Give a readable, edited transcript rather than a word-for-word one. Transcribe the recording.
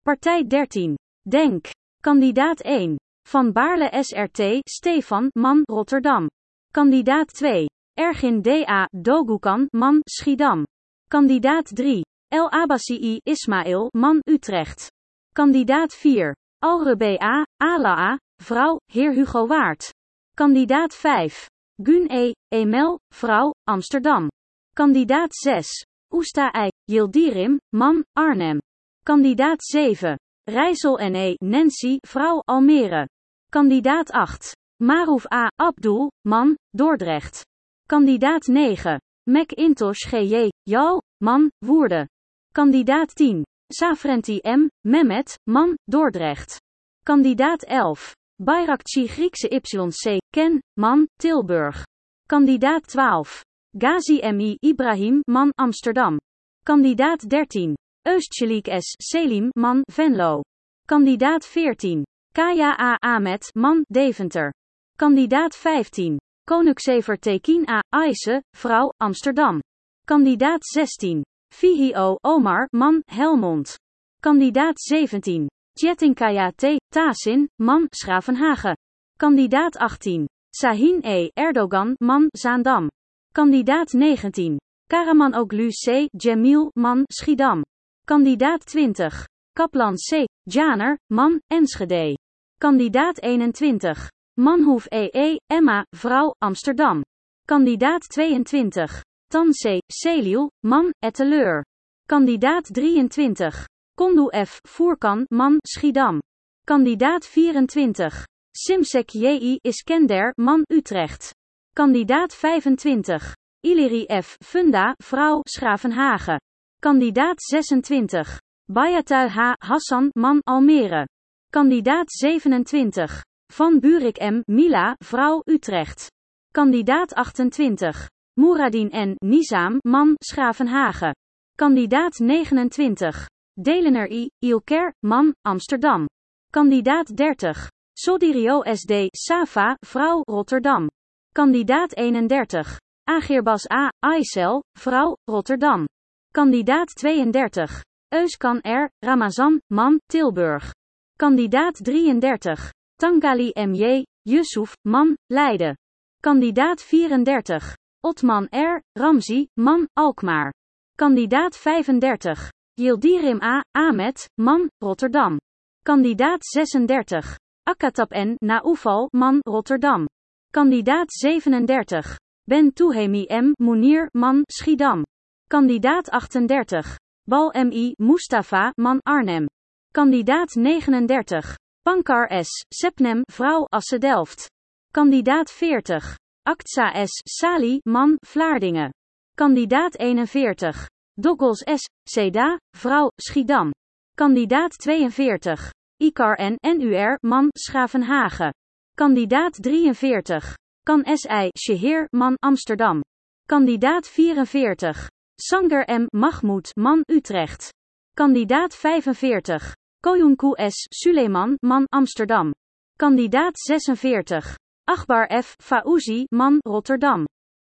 Partij 13. Denk. Kandidaat 1. Van Baarle SRT, Stefan, man, Rotterdam. Kandidaat 2. Ergin D.A. Dogukan, man, Schiedam. Kandidaat 3. El Abbasii Ismail, man, Utrecht. Kandidaat 4. Alre Alaa, vrouw, heer Hugo Waard. Kandidaat 5. Gun Emel, vrouw, Amsterdam. Kandidaat 6. Oesta Yildirim, man, Arnhem. Kandidaat 7. Rijssel Nancy, vrouw, Almere. Kandidaat 8. Maruf A. Abdul, man, Dordrecht. Kandidaat 9. McIntosh G.J. Jal, man, Woerden. Kandidaat 10. Safrenti M. Mehmet, man, Dordrecht. Kandidaat 11. Bayrakci Griekse YC. Ken, man, Tilburg. Kandidaat 12. Ghazi M.I. Ibrahim, man, Amsterdam. Kandidaat 13. Östchelik S. Selim, man, Venlo. Kandidaat 14. Kaya A. Ahmed, man, Deventer. Kandidaat 15. Konuksever Tekin A. Ayse, vrouw, Amsterdam. Kandidaat 16. Vihio Omar, man, Helmond. Kandidaat 17. Tjetinkaya T. Tasin, man, Schravenhagen. Kandidaat 18. Sahin Erdogan, man, Zaandam. Kandidaat 19. Karamanoglu C. Jamil, man, Schiedam. Kandidaat 20. Kaplan C. Janer, man, Enschede. Kandidaat 21. Manhoef Emma, vrouw, Amsterdam. Kandidaat 22. Tanse Celiel, man, Etteleur. Kandidaat 23. Kondu F. Voerkan, man, Schiedam. Kandidaat 24. Simsek J.I. Iskender, man, Utrecht. Kandidaat 25. Iliri F. Funda, vrouw, Schravenhagen. Kandidaat 26. Bayatui H. Hassan, man, Almere. Kandidaat 27. Van Buurik M. Mila, vrouw, Utrecht. Kandidaat 28. Mouradin N. Nizam, man, Schravenhagen. Kandidaat 29. Delener I. Ilker, man, Amsterdam. Kandidaat 30. Sodirio SD. Safa, vrouw, Rotterdam. Kandidaat 31. Agirbas A. Aysel, vrouw, Rotterdam. Kandidaat 32. Euskan R. Ramazan, man, Tilburg. Kandidaat 33. Tangali M.J. Yusuf, man, Leiden. Kandidaat 34. Otman R. Ramzi, man, Alkmaar. Kandidaat 35. Yildirim A. Ahmed, man, Rotterdam. Kandidaat 36. Akatab N. Naoufal, man, Rotterdam. Kandidaat 37. Ben Touhemi M. Mounir, man, Schiedam. Kandidaat 38. Bal M.I. Mustafa, man, Arnhem. Kandidaat 39. Pankar S. Sepnem, vrouw, Asse-Delft. Kandidaat 40. Aktsa S. Sali, man, Vlaardingen. Kandidaat 41. Doggels S. Seda, vrouw, Schiedam. Kandidaat 42. Ikar N. NUR, man, Schravenhagen. Kandidaat 43. Kan S.I. Sheheer, man, Amsterdam. Kandidaat 44. Sanger M. Mahmoud, man, Utrecht. Kandidaat 45. Koyunku S. Suleiman, man, Amsterdam. Kandidaat 46. Akbar F. Fauzi, man, Rotterdam.